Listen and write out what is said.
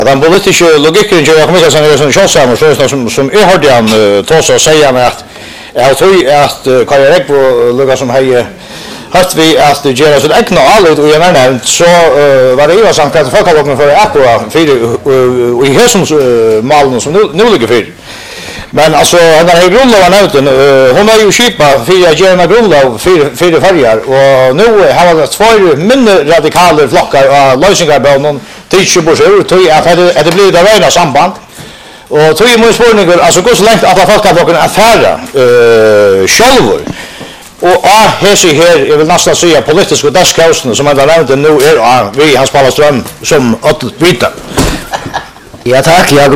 Den politiska logiken gör jag mycket som känns som är hörde han ta så säga att jag tror att Kaja Rekbo luggar som hej haft vi att göra så äkna allt och jag menar så var det ju sant att folk har kommit för att för i hesums malen som nu ligger för. Men alltså han har grundlagen uten hon har ju skipa för att göra grundlag för färjar och nu har det två mindre radikala flockar och lösningar på någon tidsbusar tror jag att det blir det rena samband. Och tror ju spårningar alltså går så långt att folk kan få en affär själva. Och här jag vill nästan säga politiska dagskausen som ändå nämnt nu är vi hans Pallaström som att vita. Ja tack, jag